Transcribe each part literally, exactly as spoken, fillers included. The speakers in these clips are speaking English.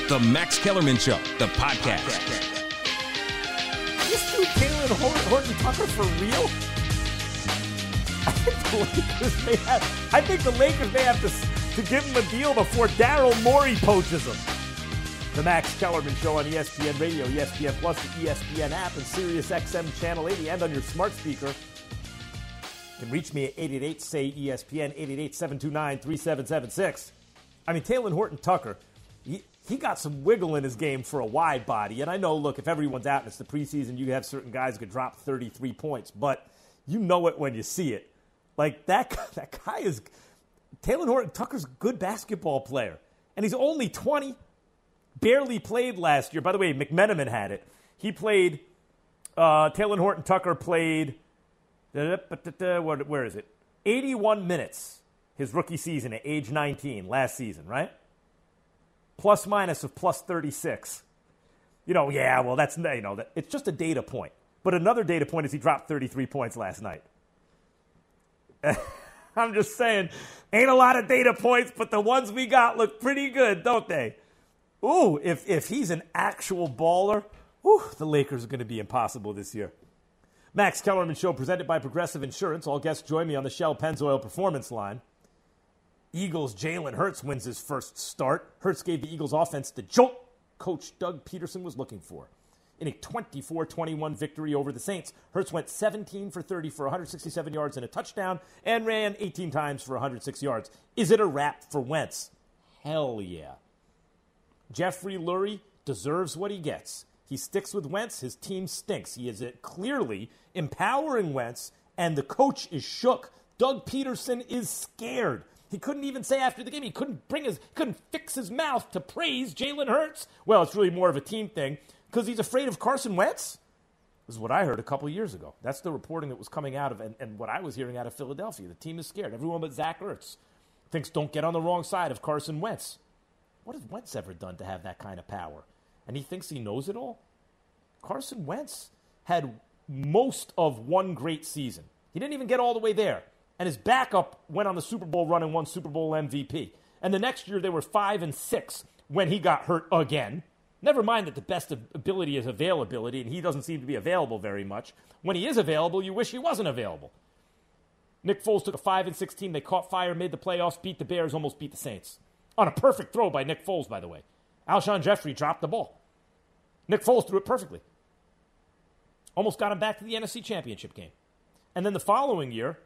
The Max Kellerman Show, the podcast. This dude, Taylor Horton Tucker, for real? I think the Lakers may have, I think the Lakers may have to, to give him a deal before Daryl Morey poaches him. The Max Kellerman Show on E S P N Radio, E S P N Plus, the E S P N app, and Sirius X M Channel eighty, and on your smart speaker. You can reach me at eight eight eight, S A Y, E S P N, eight eight eight, seven two nine, three seven seven six. I mean, Taylor Horton Tucker, he, he got some wiggle in his game for a wide body. And I know, look, if everyone's out and it's the preseason, you have certain guys who could drop thirty-three points. But you know it when you see it. Like, that, that guy is – Taylor Horton Tucker's a good basketball player. And he's only twenty. Barely played last year. By the way, McMenamin had it. He played uh, – Taylor Horton Tucker played – where is it? eighty-one minutes his rookie season at age nineteen, last season, right? Plus minus of plus thirty-six. You know, yeah, well, that's, you know, that, it's just a data point. But another data point is he dropped thirty-three points last night. I'm just saying, ain't a lot of data points, but the ones we got look pretty good, don't they? Ooh, if, if he's an actual baller, ooh, the Lakers are going to be impossible this year. Max Kellerman Show presented by Progressive Insurance. All guests join me on the Shell Pennzoil Performance Line. Eagles' Jalen Hurts wins his first start. Hurts gave the Eagles offense the jolt Coach Doug Peterson was looking for. In a twenty-four twenty-one victory over the Saints, Hurts went seventeen for thirty for one hundred sixty-seven yards and a touchdown and ran eighteen times for one hundred six yards. Is it a wrap for Wentz? Hell yeah. Jeffrey Lurie deserves what he gets. He sticks with Wentz, his team stinks. He is clearly empowering Wentz, and the coach is shook. Doug Peterson is scared. He couldn't even say after the game, he couldn't bring his, couldn't fix his mouth to praise Jalen Hurts. Well, it's really more of a team thing because he's afraid of Carson Wentz. This is what I heard a couple years ago. That's the reporting that was coming out of, and, and what I was hearing out of Philadelphia. The team is scared. Everyone but Zach Ertz thinks don't get on the wrong side of Carson Wentz. What has Wentz ever done to have that kind of power? And he thinks he knows it all? Carson Wentz had most of one great season. He didn't even get all the way there. And his backup went on the Super Bowl run and won Super Bowl M V P. And the next year they were five and six when he got hurt again. Never mind that the best ability is availability, and he doesn't seem to be available very much. When he is available, you wish he wasn't available. Nick Foles took a five and six team. They caught fire, made the playoffs, beat the Bears, almost beat the Saints. On a perfect throw by Nick Foles, by the way. Alshon Jeffrey dropped the ball. Nick Foles threw it perfectly. Almost got him back to the N F C Championship game. And then the following year,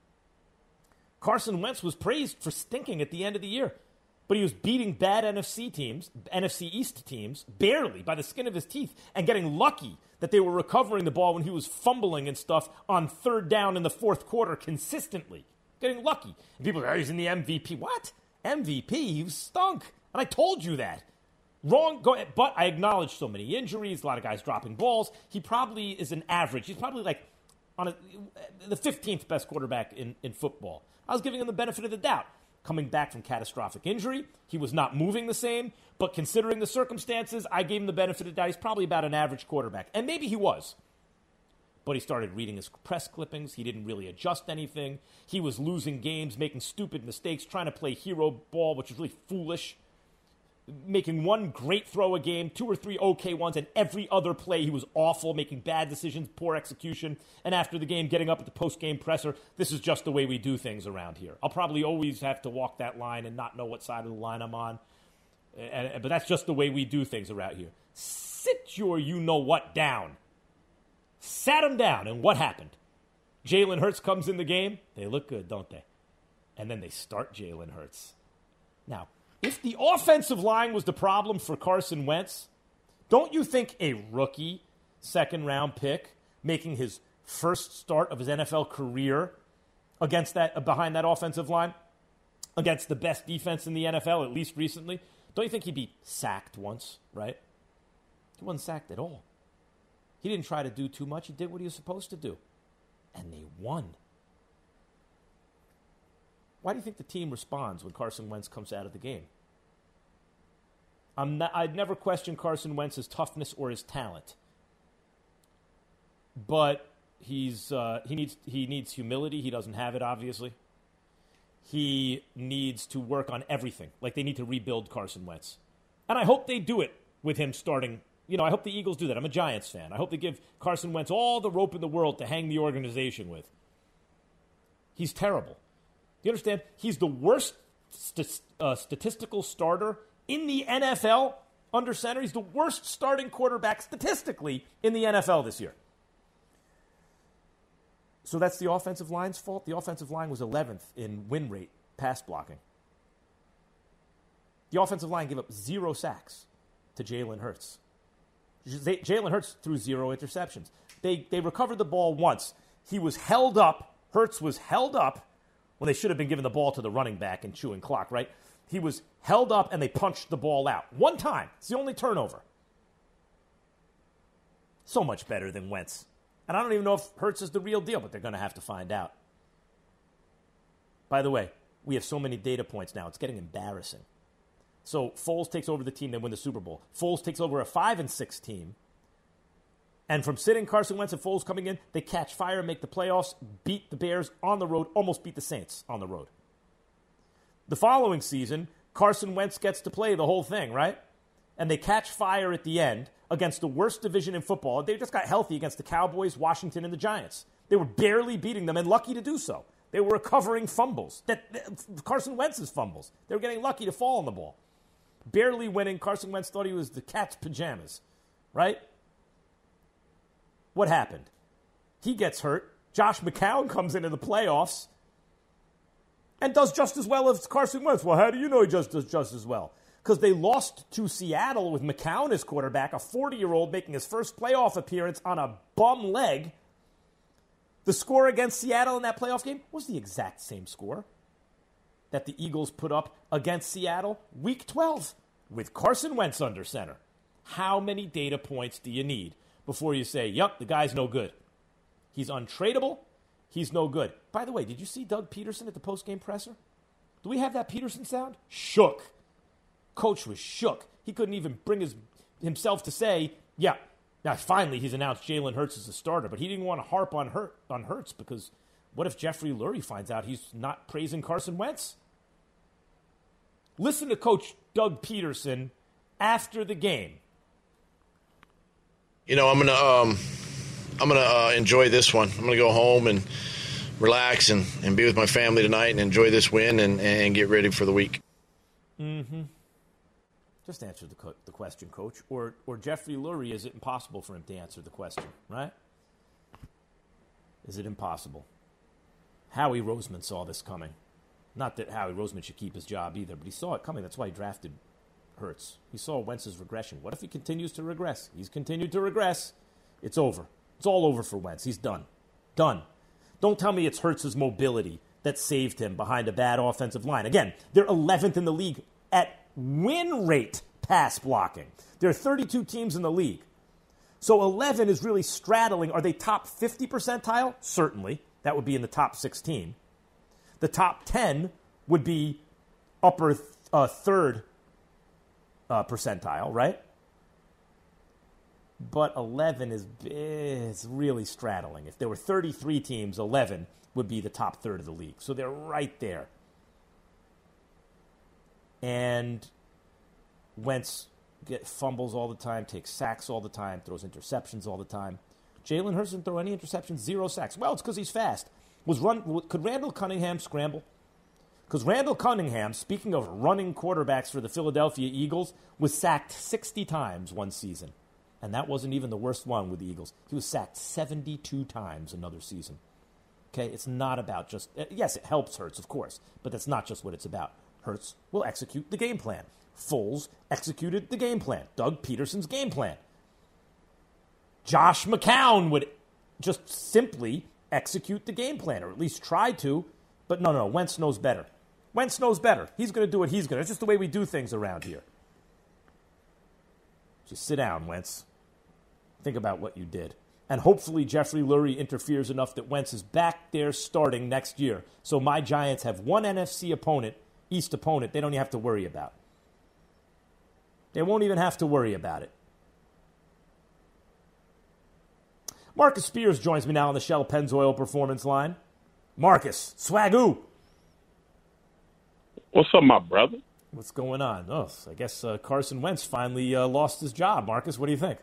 Carson Wentz was praised for stinking at the end of the year. But he was beating bad N F C teams, N F C East teams, barely by the skin of his teeth, and getting lucky that they were recovering the ball when he was fumbling and stuff on third down in the fourth quarter consistently. Getting lucky. And people are, oh, he's in the M V P. What? M V P? He stunk. And I told you that. Wrong, go, but I acknowledge so many injuries, a lot of guys dropping balls. He probably is an average. He's probably like on a, the fifteenth best quarterback in, in football. I was giving him the benefit of the doubt. Coming back from catastrophic injury, he was not moving the same, but considering the circumstances, I gave him the benefit of the doubt. He's probably about an average quarterback, and maybe he was. But he started reading his press clippings. He didn't really adjust anything. He was losing games, making stupid mistakes, trying to play hero ball, which was really foolish. Making one great throw a game, two or three okay ones, and every other play he was awful, making bad decisions, poor execution, and after the game, getting up at the post-game presser, this is just the way we do things around here. I'll probably always have to walk that line and not know what side of the line I'm on, and, but that's just the way we do things around here. Sit your you-know-what down. Sat him down, and what happened? Jalen Hurts comes in the game. They look good, don't they? And then they start Jalen Hurts. Now, if the offensive line was the problem for Carson Wentz, don't you think a rookie second-round pick making his first start of his N F L career against that behind that offensive line, against the best defense in the N F L, at least recently, don't you think he'd be sacked once, right? He wasn't sacked at all. He didn't try to do too much. He did what he was supposed to do. And they won. Why do you think the team responds when Carson Wentz comes out of the game? I'm not, I'd never question Carson Wentz's toughness or his talent. But he's uh, he needs he needs humility. He doesn't have it, obviously. He needs to work on everything. Like, they need to rebuild Carson Wentz. And I hope they do it with him starting. You know, I hope the Eagles do that. I'm a Giants fan. I hope they give Carson Wentz all the rope in the world to hang the organization with. He's terrible. Do you understand? He's the worst st- uh, statistical starter in the N F L under center. He's the worst starting quarterback statistically in the N F L this year. So that's the offensive line's fault. The offensive line was eleventh in win rate pass blocking. The offensive line gave up zero sacks to Jalen Hurts. Jalen Hurts threw zero interceptions. They they recovered the ball once. He was held up. Hurts was held up when they should have been giving the ball to the running back and chewing clock, right? He was held up and they punched the ball out. One time. It's the only turnover. So much better than Wentz. And I don't even know if Hurts is the real deal, but they're going to have to find out. By the way, we have so many data points now. It's getting embarrassing. So Foles takes over the team, they win the Super Bowl. Foles takes over a five and six team. And from sitting Carson Wentz and Foles coming in, they catch fire, make the playoffs, beat the Bears on the road, almost beat the Saints on the road. The following season, Carson Wentz gets to play the whole thing, right? And they catch fire at the end against the worst division in football. They just got healthy against the Cowboys, Washington, and the Giants. They were barely beating them and lucky to do so. They were recovering fumbles. That, that Carson Wentz's fumbles. They were getting lucky to fall on the ball. Barely winning. Carson Wentz thought he was the cat's pajamas, right? What happened? He gets hurt. Josh McCown comes into the playoffs and does just as well as Carson Wentz. Well, how do you know he just does just as well? Because they lost to Seattle with McCown as quarterback, a forty-year-old making his first playoff appearance on a bum leg. The score against Seattle in that playoff game was the exact same score that the Eagles put up against Seattle week twelve with Carson Wentz under center. How many data points do you need before you say, yup, the guy's no good? He's untradeable. He's no good. By the way, did you see Doug Peterson at the postgame presser? Do we have that Peterson sound? Shook. Coach was shook. He couldn't even bring his himself to say, yeah, now finally he's announced Jalen Hurts as a starter, but he didn't want to harp on, Hurt, on Hurts because what if Jeffrey Lurie finds out he's not praising Carson Wentz? Listen to Coach Doug Peterson after the game. You know, I'm gonna um, I'm gonna uh, enjoy this one. I'm gonna go home and relax and, and be with my family tonight and enjoy this win and, and get ready for the week. Mm-hmm. Just answer the, co- the question, Coach. Or or Jeffrey Lurie, is it impossible for him to answer the question, right? Is it impossible? Howie Roseman saw this coming. Not that Howie Roseman should keep his job either, but he saw it coming. That's why he drafted Hurts. He saw Wentz's regression. What if he continues to regress? He's continued to regress. It's over. It's all over for Wentz. He's done. Done. Don't tell me it's Hurts' mobility that saved him behind a bad offensive line. Again, they're eleventh in the league at win rate pass blocking. There are thirty-two teams in the league. So eleven is really straddling. Are they top fifty percentile? Certainly. That would be in the top sixteen. The top ten would be upper th- uh, third uh, percentile, right? But eleven is it's really straddling. If there were thirty-three teams, eleven would be the top third of the league. So they're right there. And Wentz get fumbles all the time, takes sacks all the time, throws interceptions all the time. Jalen Hurts didn't throw any interceptions, zero sacks. Well, it's because he's fast. Was run? Could Randall Cunningham scramble? Because Randall Cunningham, speaking of running quarterbacks for the Philadelphia Eagles, was sacked sixty times one season. And that wasn't even the worst one with the Eagles. He was sacked seventy-two times another season. Okay, it's not about just, yes, it helps Hurts, of course, but that's not just what it's about. Hurts will execute the game plan. Foles executed the game plan. Doug Peterson's game plan. Josh McCown would just simply execute the game plan, or at least try to, but no, no, Wentz knows better. Wentz knows better. He's going to do what he's going to. It's just the way we do things around here. Just sit down, Wentz. Think about what you did. And hopefully Jeffrey Lurie interferes enough that Wentz is back there starting next year. So my Giants have one N F C opponent, East opponent, they don't even have to worry about. They won't even have to worry about it. Marcus Spears joins me now on the Shell Pennzoil Performance Line. Marcus, swagoo. What's up, my brother? What's going on? Oh, I guess uh, Carson Wentz finally uh, lost his job. Marcus, what do you think?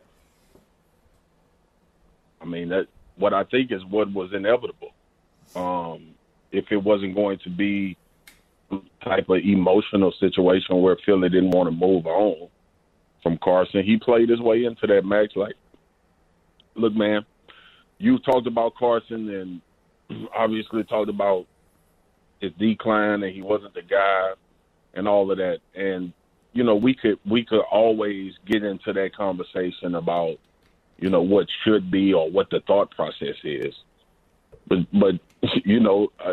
I mean, that what I think is what was inevitable. Um, if it wasn't going to be some type of emotional situation where Philly didn't want to move on from Carson, he played his way into that match. Like, look, man, you talked about Carson and obviously talked about his decline and he wasn't the guy and all of that. And, you know, we could we could always get into that conversation about, you know, what should be or what the thought process is. But, but you know, uh,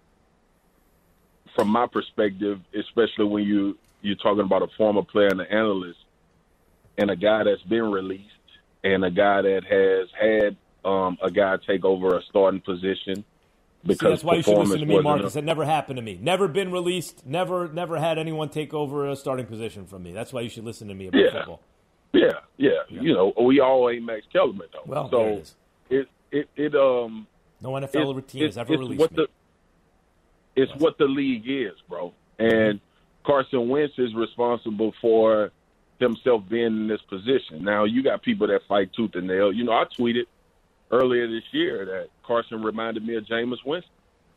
from my perspective, especially when you, you're talking about a former player and an analyst and a guy that's been released and a guy that has had um, a guy take over a starting position, because See, that's why you should listen to me, Marcus. A- That never happened to me. Never been released. Never, never had anyone take over a starting position from me. That's why you should listen to me about yeah. football. Yeah, yeah, Yeah. You know, we all ain't Max Kellerman though. Well, so there it is. it, it, it, um, No N F L it, team it, has ever it's released what me. The, it's what the league is, bro. And Carson Wentz is responsible for himself being in this position. Now, you got people that fight tooth and nail. You know, I tweeted earlier this year that Carson reminded me of Jameis Winston.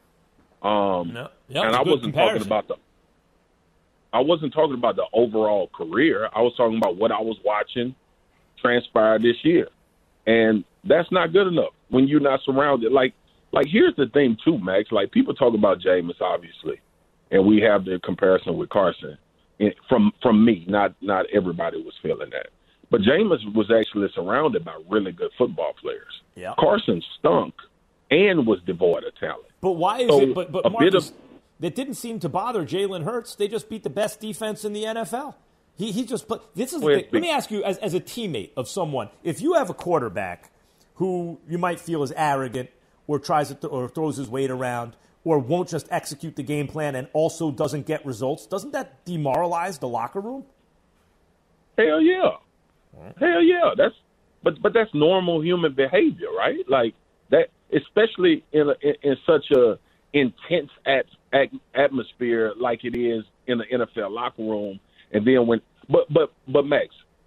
Um, no. Yep, and I wasn't comparison. talking about the I wasn't talking about the overall career. I was talking about what I was watching transpire this year. And that's not good enough when you're not surrounded. Like, like here's the thing, too, Max. Like, people talk about Jameis, obviously, and we have the comparison with Carson. And from from me, not not everybody was feeling that. But Jameis was actually surrounded by really good football players. Yeah. Carson stunk and was devoid of talent. But why is So it? But, but a bit Marcus, of- that didn't seem to bother Jalen Hurts. They just beat the best defense in the N F L. He he just put. This is the Well, thing. Let me ask you, as as a teammate of someone, if you have a quarterback who you might feel is arrogant or tries to th- or throws his weight around or won't just execute the game plan and also doesn't get results, doesn't that demoralize the locker room? Hell yeah. Hell yeah. That's but but that's normal human behavior, right? Like that, especially in a, in, in such a intense at, at, atmosphere like it is in the N F L locker room. And then when but but but Max,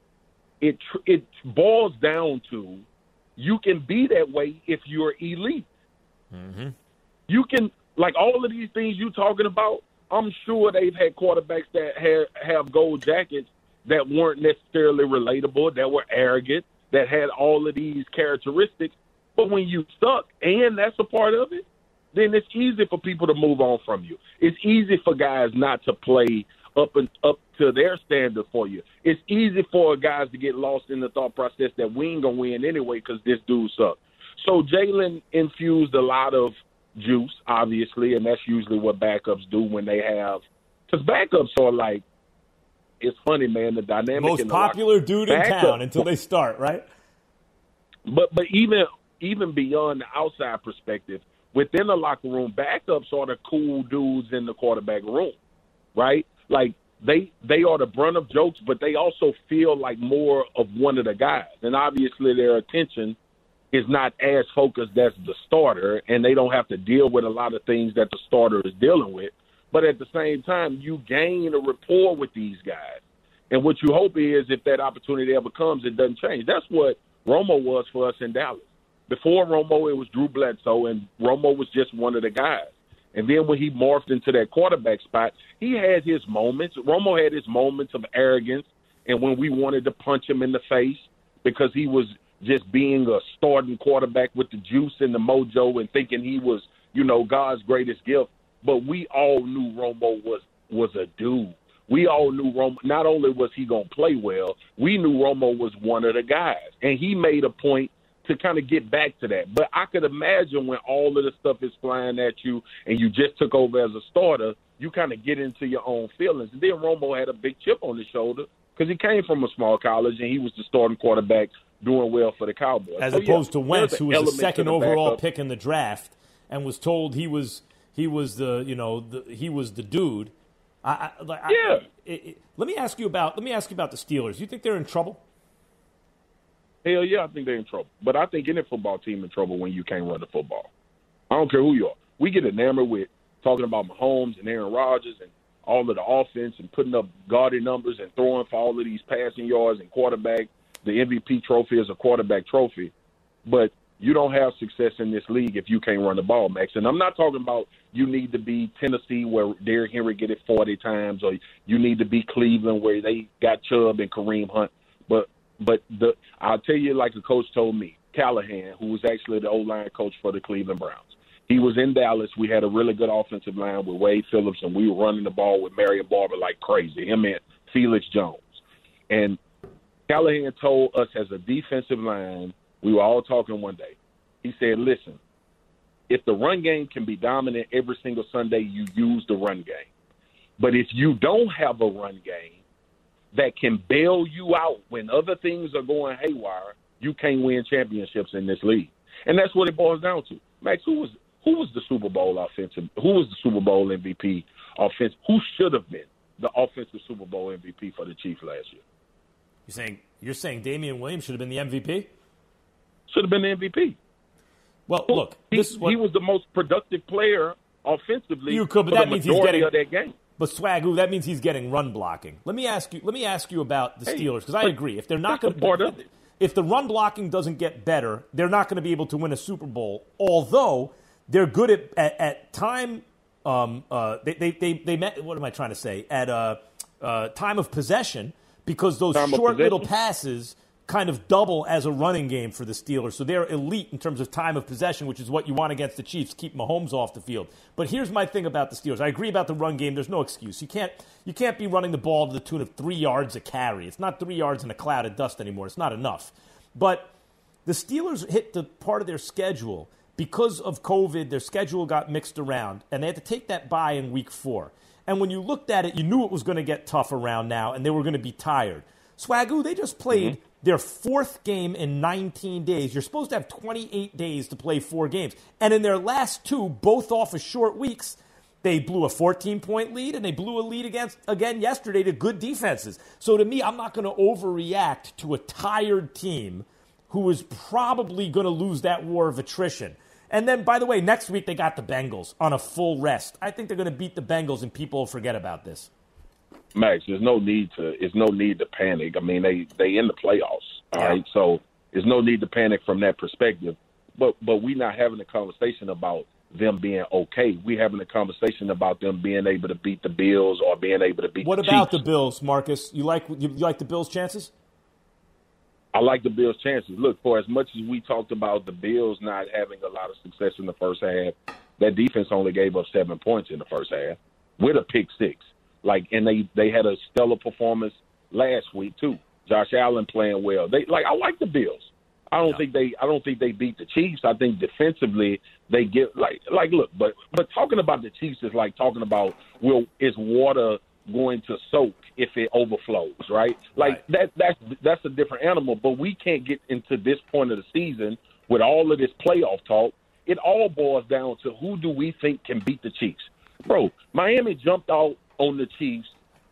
it tr- it boils down to you can be that way if you're elite. Mm-hmm. You can, like all of these things you're talking about, I'm sure they've had quarterbacks that have, have gold jackets that weren't necessarily relatable, that were arrogant, that had all of these characteristics. But when you suck, and that's a part of it, then it's easy for people to move on from you. It's easy for guys not to play up and up to their standard for you. It's easy for guys to get lost in the thought process that we ain't going to win anyway because this dude sucks. So Jalen infused a lot of juice, obviously, and that's usually what backups do when they have – because backups are like – it's funny, man, the dynamic Most in the popular locker, dude in backup, town until they start, right? But but even even beyond the outside perspective, within the locker room, backups are the cool dudes in the quarterback room, right? Like they they are the brunt of jokes, but they also feel like more of one of the guys. And obviously their attention is not as focused as the starter, and they don't have to deal with a lot of things that the starter is dealing with. But at the same time, you gain a rapport with these guys. And what you hope is if that opportunity ever comes, it doesn't change. That's what Romo was for us in Dallas. Before Romo, it was Drew Bledsoe, and Romo was just one of the guys. And then when he morphed into that quarterback spot, he had his moments. Romo had his moments of arrogance, and when we wanted to punch him in the face because he was just being a starting quarterback with the juice and the mojo and thinking he was, you know, God's greatest gift. But we all knew Romo was was a dude. We all knew Romo. Not only was he going to play well, we knew Romo was one of the guys. And he made a point to kind of get back to that. But I could imagine when all of the stuff is flying at you and you just took over as a starter, you kind of get into your own feelings. And then Romo had a big chip on his shoulder because he came from a small college and he was the starting quarterback doing well for the Cowboys. As so, opposed yeah, to Wentz, who was the element second to the overall backup. pick in the draft and was told he was he was the you know the, he was the dude. I, I, like, Yeah. I, it, it, let me ask you about let me ask you about the Steelers. You think they're in trouble? Hell yeah, I think they're in trouble. But I think any football team in trouble when you can't run the football. I don't care who you are. We get enamored with talking about Mahomes and Aaron Rodgers and all of the offense and putting up gaudy numbers and throwing for all of these passing yards and quarterback. The M V P trophy is a quarterback trophy. But you don't have success in this league if you can't run the ball, Max. And I'm not talking about you need to be Tennessee where Derrick Henry get it forty times, or you need to be Cleveland where they got Chubb and Kareem Hunt. But but the I'll tell you, like a coach told me, Callahan, who was actually the O-line coach for the Cleveland Browns. He was in Dallas. We had a really good offensive line with Wade Phillips, and we were running the ball with Marion Barber like crazy, him and Felix Jones. And Callahan told us as a defensive line, we were all talking one day. He said, listen, if the run game can be dominant every single Sunday, you use the run game. But if you don't have a run game that can bail you out when other things are going haywire, you can't win championships in this league. And that's what it boils down to. Max, who was who was the Super Bowl offensive? Who was the Super Bowl M V P offense? Who should have been the offensive Super Bowl M V P for the Chiefs last year? You're saying you're saying Damian Williams should have been the M V P? Should have been the M V P. Well, look, he, this is what he was the most productive player offensively. You could, but for that the means he's majority getting of that game. But Swagoo, that means he's getting run blocking. Let me ask you. Let me ask you about the Hey, Steelers, because I but agree. If they're not that's going a part of to, it. if the run blocking doesn't get better, they're not going to be able to win a Super Bowl. Although they're good at at, at time. Um, uh, they they they they met. What am I trying to say? At uh, uh, time of possession, because those Time of short little possession. passes kind of double as a running game for the Steelers. So they're elite in terms of time of possession, which is what you want against the Chiefs, keep Mahomes off the field. But here's my thing about the Steelers. I agree about the run game. There's no excuse. You can't you can't be running the ball to the tune of three yards a carry. It's not three yards in a cloud of dust anymore. It's not enough. But the Steelers hit the part of their schedule because of COVID. Their schedule got mixed around, and they had to take that bye in week four. And when you looked at it, you knew it was going to get tough around now, and they were going to be tired. Swagoo, they just played mm-hmm. their fourth game in nineteen days. You're supposed to have twenty-eight days to play four games. And in their last two, both off of short weeks, they blew a fourteen-point lead, and they blew a lead against again yesterday to good defenses. So to me, I'm not going to overreact to a tired team who is probably going to lose that war of attrition. And then, by the way, next week they got the Bengals on a full rest. I think they're going to beat the Bengals, and people will forget about this. Max, there's no need to. There's no need to panic. I mean, they they in the playoffs, all Yeah. right. So there's no need to panic from that perspective. But but we're not having a conversation about them being okay. We're having a conversation about them being able to beat the Bills or being able to beat. What the about Chiefs. the Bills, Marcus? You like you like the Bills' chances? I like the Bills' chances. Look, for as much as we talked about the Bills not having a lot of success in the first half, that defense only gave up seven points in the first half with a pick six. Like, and they, they had a stellar performance last week too. Josh Allen playing well. They like I like the Bills. I don't Yeah. think they I don't think they beat the Chiefs. I think defensively they get like like look, but but talking about the Chiefs is like talking about will is water going to soak if it overflows, right? Like Right. that that's that's a different animal. But we can't get into this point of the season with all of this playoff talk. It all boils down to who do we think can beat the Chiefs. Bro, Miami jumped out on the Chiefs.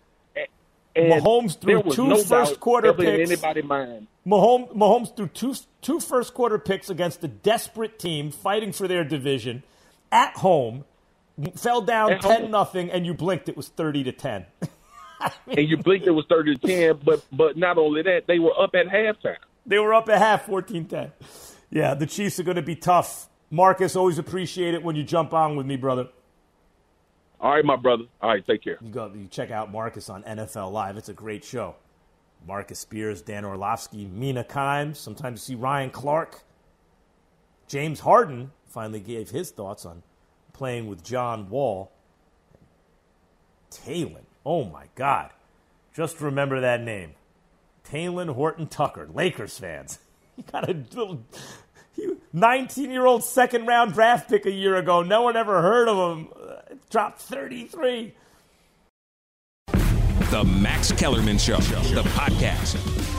And Mahomes threw there was two no first doubt quarter ever in picks. anybody's mind. Mahomes, Mahomes threw two, two first quarter picks against a desperate team fighting for their division at home, fell down At ten home. nothing, and you blinked, it was thirty to ten. And you blinked, it was thirty to ten, but but not only that, they were up at halftime. They were up at half, fourteen ten. Yeah, the Chiefs are going to be tough. Marcus, always appreciate it when you jump on with me, brother. All right, my brother. All right, take care. You go, you check out Marcus on N F L Live. It's a great show. Marcus Spears, Dan Orlovsky, Mina Kimes. Sometimes you see Ryan Clark. James Harden finally gave his thoughts on playing with John Wall. Talon. Oh, my God. Just remember that name. Talon Horton Tucker. Lakers fans. He got a little nineteen-year-old second-round draft pick a year ago. No one ever heard of him. Uh, dropped thirty-three. The Max Kellerman Show, the podcast.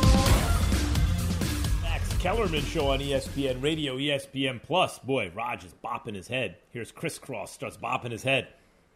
Max Kellerman Show on E S P N Radio, E S P N Plus. Boy, Raj is bopping his head. Here's Crisscross starts bopping his head.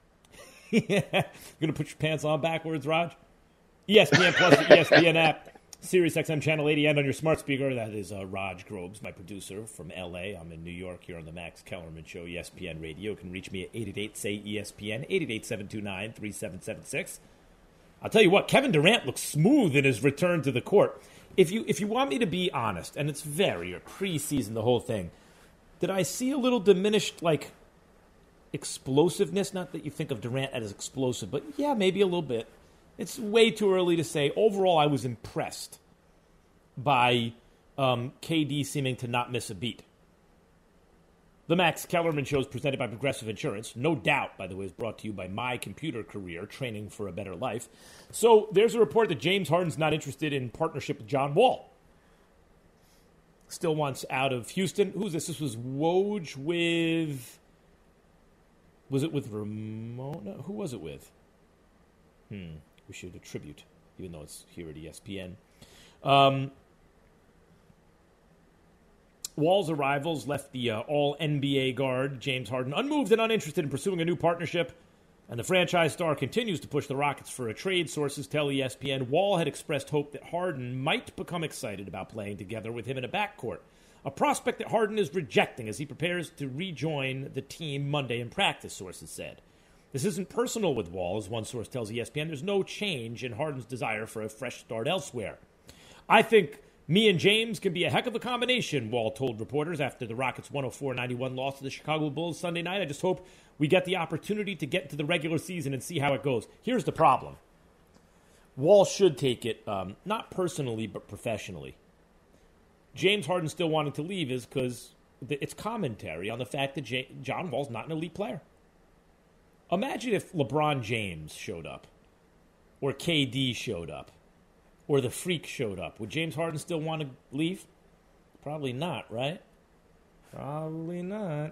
Yeah. You're going to put your pants on backwards, Raj? E S P N Plus, the E S P N app. Sirius X M Channel eighty and on your smart speaker. That is uh, Raj Grobes, my producer from L A. I'm in New York here on the Max Kellerman Show, E S P N Radio. You can reach me at eight eight eight, S A Y, E S P N, eight eight eight, seven two nine, three seven seven six. I'll tell you what, Kevin Durant looks smooth in his return to the court. If you if you want me to be honest, and it's very preseason, the whole thing, did I see a little diminished, like, explosiveness? Not that you think of Durant as explosive, but yeah, maybe a little bit. It's way too early to say. Overall, I was impressed by um, K D seeming to not miss a beat. The Max Kellerman Show is presented by Progressive Insurance. No doubt, by the way, is brought to you by My Computer Career, training for a better life. So there's a report that James Harden's not interested in partnership with John Wall. Still wants out of Houston. Who's this? This was Woj with... Was it with Ramona? Who was it with? Hmm. We should attribute, even though it's here at E S P N. Um... Wall's arrivals left the uh, all-N B A guard, James Harden, unmoved and uninterested in pursuing a new partnership, and the franchise star continues to push the Rockets for a trade. Sources tell E S P N Wall had expressed hope that Harden might become excited about playing together with him in a backcourt, a prospect that Harden is rejecting as he prepares to rejoin the team Monday in practice, sources said. This isn't personal with Wall, as one source tells E S P N. There's no change in Harden's desire for a fresh start elsewhere. I think me and James can be a heck of a combination, Wall told reporters after the Rockets' one oh four ninety-one loss to the Chicago Bulls Sunday night. I just hope we get the opportunity to get into the regular season and see how it goes. Here's the problem. Wall should take it, um, not personally, but professionally. James Harden still wanting to leave is because it's commentary on the fact that J- John Wall's not an elite player. Imagine if LeBron James showed up, or K D showed up, or the Freak showed up. Would James Harden still want to leave? Probably not, right? Probably not.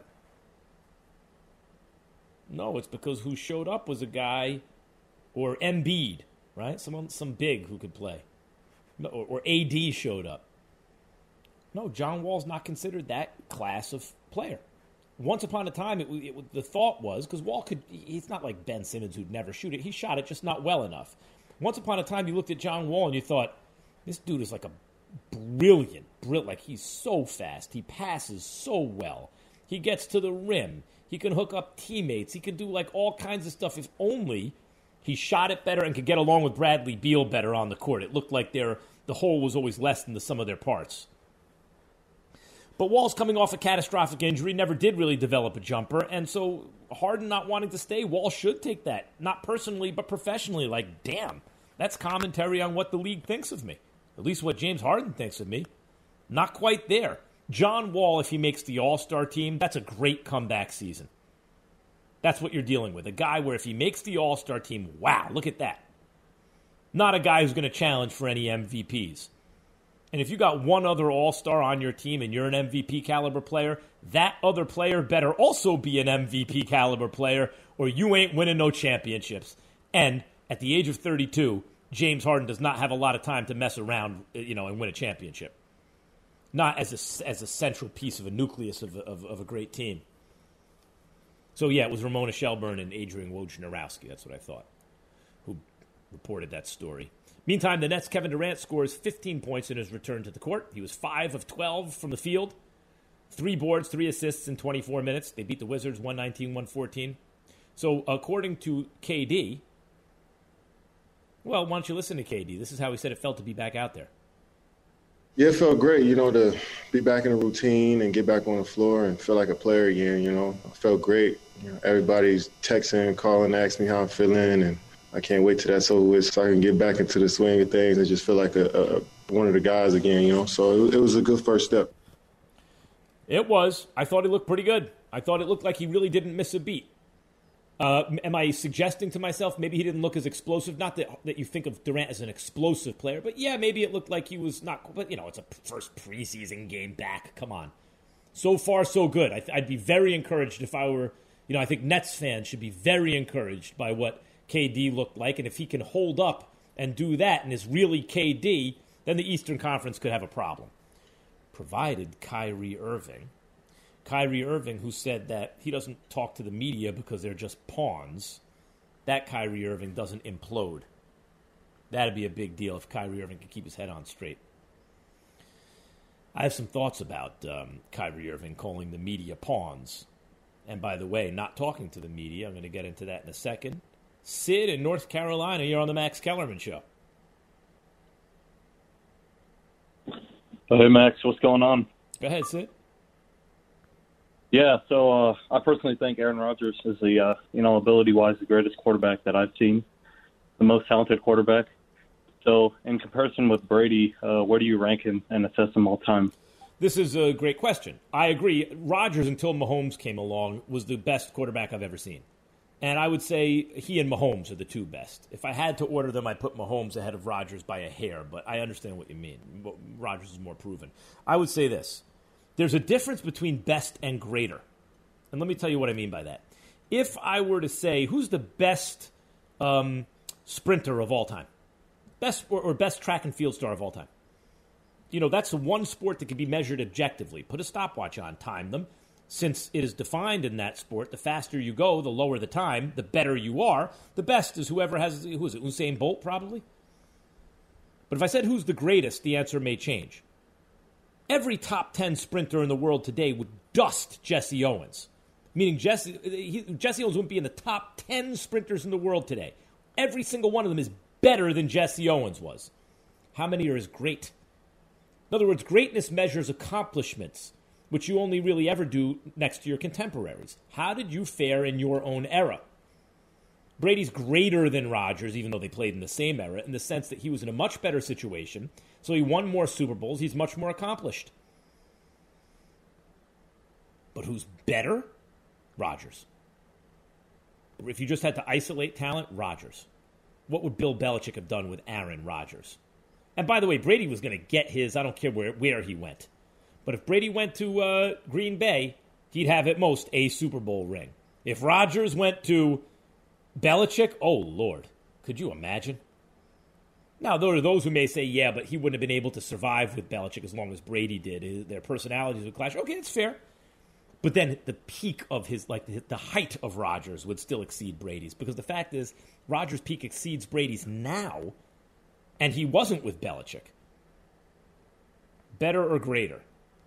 No, it's because who showed up was a guy, or Embiid, right? Someone, some big who could play. No, or, or A D showed up. No, John Wall's not considered that class of player. Once upon a time, it, it, the thought was, because Wall could, he's not like Ben Simmons who'd never shoot it. He shot it, just not well enough. Once upon a time, you looked at John Wall and you thought, this dude is like a brilliant, brilliant, like he's so fast. He passes so well. He gets to the rim. He can hook up teammates. He can do like all kinds of stuff. If only he shot it better and could get along with Bradley Beal better on the court. It looked like their the whole was always less than the sum of their parts. But Wall's coming off a catastrophic injury, never did really develop a jumper, and so Harden not wanting to stay, Wall should take that. Not personally, but professionally. Like, damn, that's commentary on what the league thinks of me. At least what James Harden thinks of me. Not quite there. John Wall, if he makes the All-Star team, that's a great comeback season. That's what you're dealing with. A guy where if he makes the All-Star team, wow, look at that. Not a guy who's going to challenge for any M V Ps. And if you got one other All-Star on your team and you're an M V P caliber player, that other player better also be an M V P caliber player or you ain't winning no championships. And at the age of thirty-two, James Harden does not have a lot of time to mess around, you know, and win a championship. Not as a, as a central piece of a nucleus of, of, of a great team. So, yeah, it was Ramona Shelburne and Adrian Wojnarowski, that's what I thought, who reported that story. Meantime, the Nets' Kevin Durant scores fifteen points in his return to the court. He was five of twelve from the field. Three boards, three assists in twenty-four minutes. They beat the Wizards one nineteen, one fourteen. So, according to K D, well, why don't you listen to K D? This is how he said it felt to be back out there. Yeah, it felt great, you know, to be back in a routine and get back on the floor and feel like a player again, you know. It felt great. You know, everybody's texting, calling, asking me how I'm feeling, and I can't wait till that's over with so I can get back into the swing of things and just feel like a, a one of the guys again, you know. So it, it was a good first step. It was. I thought he looked pretty good. I thought it looked like he really didn't miss a beat. Uh, am I suggesting to myself maybe he didn't look as explosive? Not that that you think of Durant as an explosive player, but yeah, maybe it looked like he was not. But, you know, it's a first preseason game back. Come on. So far, so good. I, I'd be very encouraged if I were, you know, I think Nets fans should be very encouraged by what K D looked like, and if he can hold up and do that and is really K D, then the Eastern Conference could have a problem. Provided Kyrie Irving. Kyrie Irving, who said that he doesn't talk to the media because they're just pawns, that Kyrie Irving doesn't implode. That'd be a big deal if Kyrie Irving could keep his head on straight. I have some thoughts about um, Kyrie Irving calling the media pawns. And by the way, not talking to the media. I'm going to get into that in a second. Sid in North Carolina, you're on the Max Kellerman Show. Hey, Max, what's going on? Go ahead, Sid. Yeah, so uh, I personally think Aaron Rodgers is the, uh, you know, ability-wise, the greatest quarterback that I've seen, the most talented quarterback. So in comparison with Brady, uh, where do you rank him and assess him all time? This is a great question. I agree. Rodgers, until Mahomes came along, was the best quarterback I've ever seen. And I would say he and Mahomes are the two best. If I had to order them, I'd put Mahomes ahead of Rodgers by a hair, but I understand what you mean. Rodgers is more proven. I would say this. There's a difference between best and greater. And let me tell you what I mean by that. If I were to say, who's the best um, sprinter of all time? Best or, or best track and field star of all time? You know, that's the one sport that can be measured objectively. Put a stopwatch on, time them. Since it is defined in that sport, the faster you go, the lower the time, the better you are. The best is whoever has, who is it, Usain Bolt probably? But if I said who's the greatest, the answer may change. Every top ten sprinter in the world today would dust Jesse Owens. Meaning Jesse, he, Jesse Owens wouldn't be in the top ten sprinters in the world today. Every single one of them is better than Jesse Owens was. How many are as great? In other words, greatness measures accomplishments, which you only really ever do next to your contemporaries. How did you fare in your own era? Brady's greater than Rodgers, even though they played in the same era, in the sense that he was in a much better situation, so he won more Super Bowls, he's much more accomplished. But who's better? Rodgers. If you just had to isolate talent, Rodgers. What would Bill Belichick have done with Aaron Rodgers? And by the way, Brady was going to get his, I don't care where, where he went. But if Brady went to uh, Green Bay, he'd have at most a Super Bowl ring. If Rodgers went to Belichick, oh, Lord, could you imagine? Now, there are those who may say, yeah, but he wouldn't have been able to survive with Belichick as long as Brady did. Their personalities would clash. Okay, that's fair. But then the peak of his, like the, the height of Rodgers would still exceed Brady's. Because the fact is, Rodgers' peak exceeds Brady's now, and he wasn't with Belichick. Better or greater?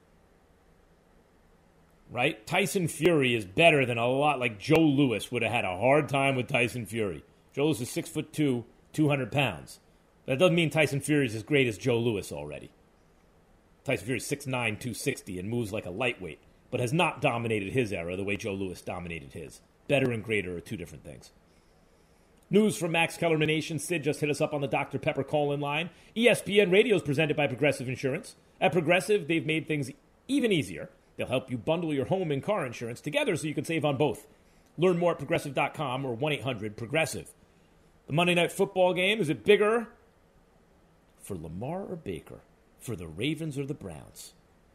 Right? Tyson Fury is better than a lot. Like Joe Louis would have had a hard time with Tyson Fury. Joe Louis is six foot two, two hundred pounds. That doesn't mean Tyson Fury is as great as Joe Louis already. Tyson Fury is six nine, two sixty and moves like a lightweight, but has not dominated his era the way Joe Louis dominated his. Better and greater are two different things. News from Max Kellerman Nation. Sid just hit us up on the Doctor Pepper call-in line. E S P N Radio is presented by Progressive Insurance. At Progressive, they've made things even easier. They'll help you bundle your home and car insurance together so you can save on both. Learn more at Progressive dot com or one eight hundred progressive. The Monday Night Football game, is it bigger for Lamar or Baker? For the Ravens or the Browns?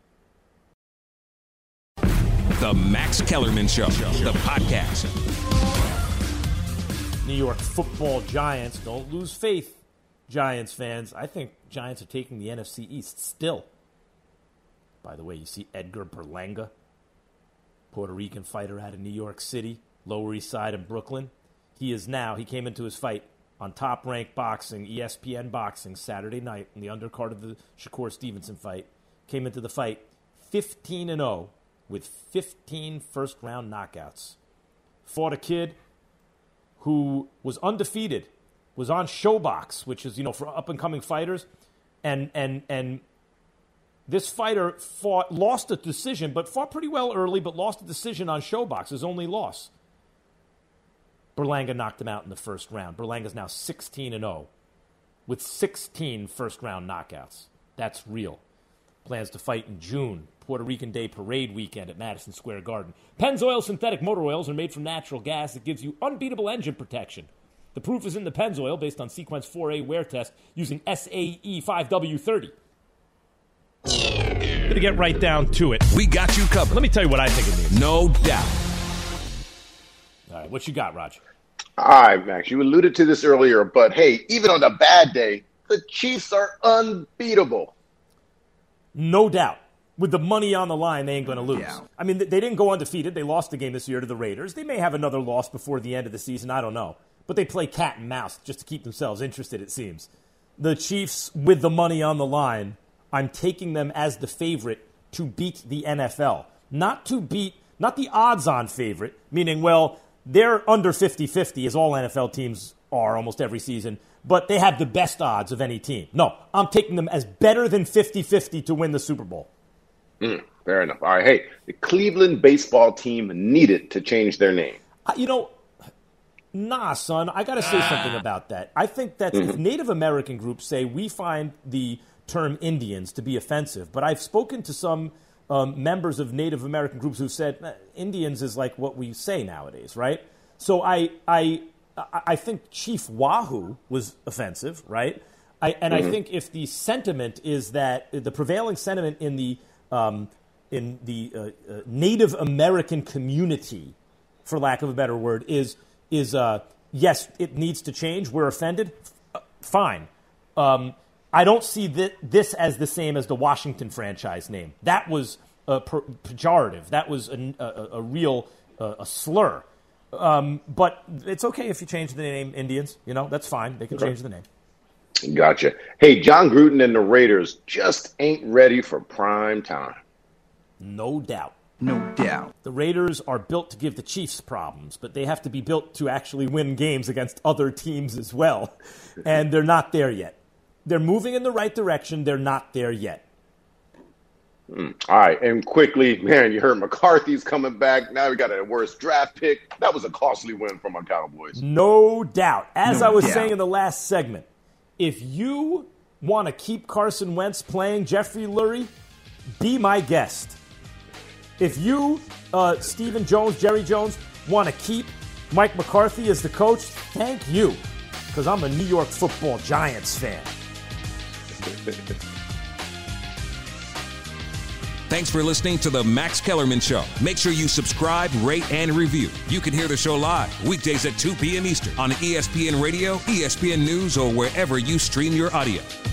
The Max Kellerman Show, the podcast. New York Football Giants, don't lose faith, Giants fans. I think Giants are taking the N F C East still. By the way, you see Edgar Berlanga, Puerto Rican fighter out of New York City, Lower East Side in Brooklyn. He is now, he came into his fight on Top Rank Boxing, E S P N Boxing, Saturday night in the undercard of the Shakur Stevenson fight. Came into the fight fifteen and oh with fifteen first-round knockouts. Fought a kid who was undefeated, was on Showbox, which is, you know, for up-and-coming fighters, and and and this fighter fought, lost a decision, but fought pretty well early, but lost a decision on Showbox, his only loss. Berlanga knocked him out in the first round. Berlanga's now sixteen and oh with sixteen first-round knockouts. That's real. Plans to fight in June, Puerto Rican Day Parade weekend at Madison Square Garden. Pennzoil synthetic motor oils are made from natural gas that gives you unbeatable engine protection. The proof is in the Pennzoil based on Sequence four A wear test using S A E five W thirty. Gonna get right down to it. We got you covered. Let me tell you what I think it means. No doubt. All right, what you got, Roger? All right, Max, you alluded to this earlier, but hey, even on a bad day, the Chiefs are unbeatable. No doubt. With the money on the line, they ain't going to lose. Yeah. I mean, they didn't go undefeated. They lost the game this year to the Raiders. They may have another loss before the end of the season. I don't know. but they play cat and mouse just to keep themselves interested, it seems. The Chiefs, with the money on the line, I'm taking them as the favorite to beat the N F L. Not to beat, not the odds-on favorite, meaning, well, they're under fifty-fifty, as all N F L teams are almost every season, but they have the best odds of any team. No, I'm taking them as better than fifty-fifty to win the Super Bowl. Mm, fair enough. All right, hey, the Cleveland baseball team needed to change their name. Uh, you know, nah, son, I got to say something about that. I think that Mm-hmm. if Native American groups say we find the term Indians to be offensive, but I've spoken to some um, members of Native American groups who said eh, Indians is like what we say nowadays, right? So I I I think Chief Wahoo was offensive, right? I, and mm-hmm. I think if the sentiment is that the prevailing sentiment in the um, in the uh, uh, Native American community, for lack of a better word, is is uh, yes, it needs to change. We're offended. Uh, fine. Um, I don't see th- this as the same as the Washington franchise name. That was a per- pejorative. That was a, a, a real uh, a slur. Um, but it's okay if you change the name Indians. You know, that's fine. They can Okay. change the name. Gotcha. Hey, John Gruden and the Raiders just ain't ready for prime time. No doubt. No doubt. The Raiders are built to give the Chiefs problems, but they have to be built to actually win games against other teams as well. And they're not there yet. They're moving in the right direction. They're not there yet. Mm. All right, and quickly, man, you heard McCarthy's coming back. Now we got a worse draft pick. That was a costly win for my Cowboys. No doubt. As No I was doubt. saying in the last segment, if you want to keep Carson Wentz playing Jeffrey Lurie, be my guest. If you, uh, Stephen Jones, Jerry Jones, want to keep Mike McCarthy as the coach, thank you, because I'm a New York Football Giants fan. Thanks for listening to the Max Kellerman Show. Make sure you subscribe, rate, and review. You can hear the show live weekdays at two p.m. Eastern on E S P N Radio, E S P N News, or wherever you stream your audio.